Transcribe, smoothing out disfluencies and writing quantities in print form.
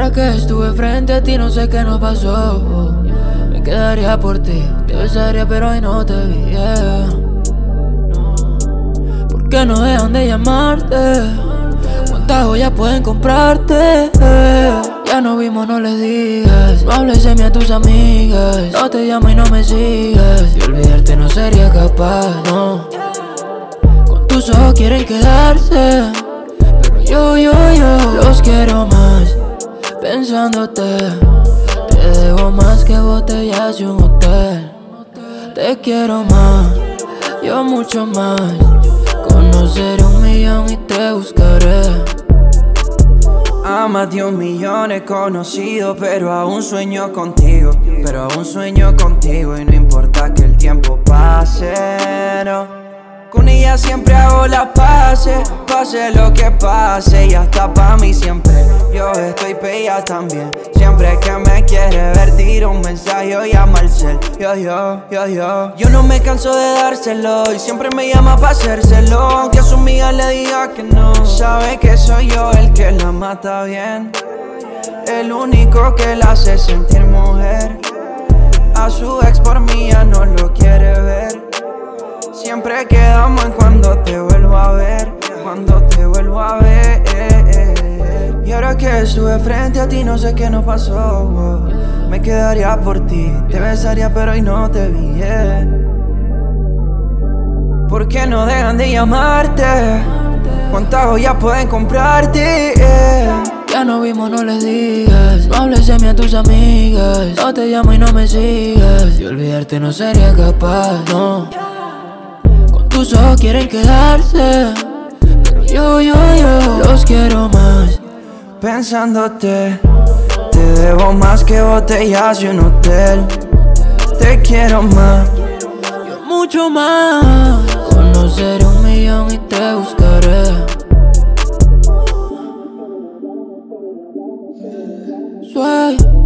Ahora que estuve frente a ti no sé qué nos pasó. Me quedaría por ti, te besaría pero hoy no te vi, ¿Por qué no dejan de llamarte? ¿Cuántas joyas pueden comprarte? Ya nos vimos, no les digas. No hables de mí a tus amigas. No te llamo y no me sigas. Y olvidarte no sería capaz, no. Con tus ojos quieren quedarse, pero yo los quiero más. Pensándote, te debo más que botellas de un hotel. Te quiero más, yo mucho más. Conoceré 1.000.000 y te buscaré. A más de 1.000.000 he conocido, pero aún sueño contigo. Pero aún sueño contigo y no importa que el tiempo pase, no. Con ella siempre hago las paces, pase lo que pase. Y hasta pa' mí siempre, yo estoy pa' ella también. Siempre que me quiere ver tiro un mensaje o llama al cel. Yo no me canso de dárselo y siempre me llama pa' hacérselo. Aunque a su amiga le diga que no, sabe que soy yo el que la mata bien, el único que la hace sentir mujer. A su ex por mí ya no lo quiere ver. Siempre quedamos en cuando te vuelvo a ver, cuando te vuelvo a ver. Y ahora que estuve frente a ti no sé qué nos pasó. Me quedaría por ti, te besaría pero hoy no te vi, ¿Por qué no dejan de llamarte? ¿Cuántas joyas pueden comprarte? Ya nos vimos, no les digas. No hables de mí a tus amigas. No te llamo y no me sigas. Y olvidarte no sería capaz, no. Tus ojos quieren quedarse, pero yo los quiero más. Pensándote, te debo más que botellas de un hotel. Te quiero más, yo mucho más. Conoceré 1.000.000 y te buscaré. Suave.